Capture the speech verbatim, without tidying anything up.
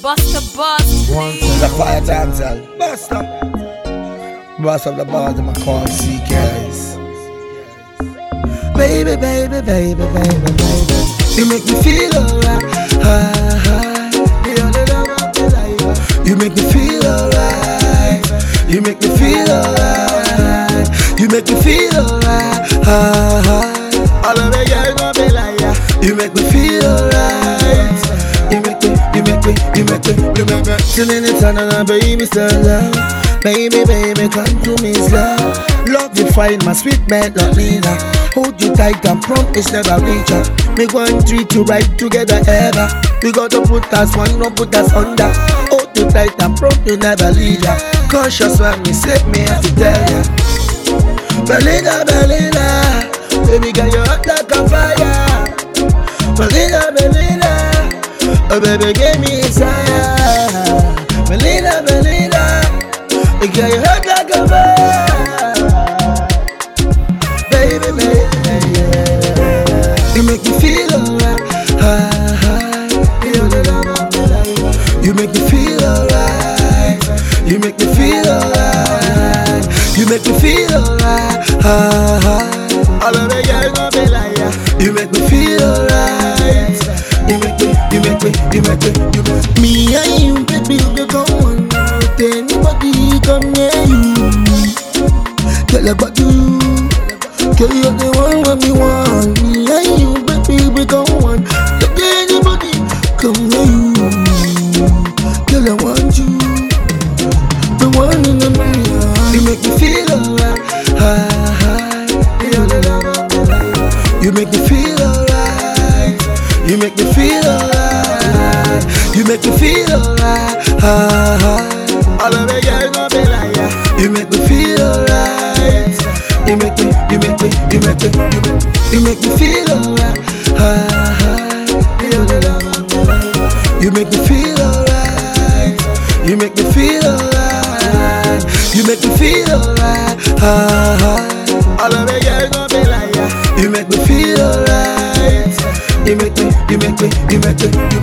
Buster Bust, please. The fire dancehall. Buster. Boss of the bars, I'm call C Ks. Baby, baby, baby, baby, baby. You make me feel alright. High, high. You make me feel alright. You make me feel alright. You make me feel alright. High, high. All of the girls gon' be like ya. You make me feel alright. You make me, you make me, you make me, you make me. Chillin' it on and baby, still love. Baby, baby, come to me slow. Love you fine, my sweet man, not leader. Hold you tight and promise never reach her. Me go and treat you right together ever. We gotta put us one, no put us under. Hold you tight and promise never leave her. Cautious when me slip me, have to tell ya. Belinda, Belinda, baby girl you hot like a fire. Belinda, Belinda, oh baby give me desire. Belinda, Belinda, girl you hot like a fire. Baby, baby, yeah. You make me feel alright. High, high. You make me feel alright. You make me feel alright. You make me feel alright. High, high. All of the girls gon' be like ya. You make me feel alright. You make me, you make me, you make me, you make me. Me and you, baby, we go on. With anybody come near you. Tell about you. Girl, you're the one when me want. Me and you, baby, we go on. Let anybody come near you. Girl, I want you. The one in the mirror. You make me feel alright. High, high. You make me feel alright. You make me feel alright. You make me feel alright. High, high. All of the girls gon' be like ya. You make me feel alright. You make me, you make me, you make me, you make me, you make me feel alright. High, high. You make me feel alright. You make me feel alright. You make me feel alright. High, high. All of the girls gon' be like ya. You make me feel alright. You make me, you make me, you make me, you make me.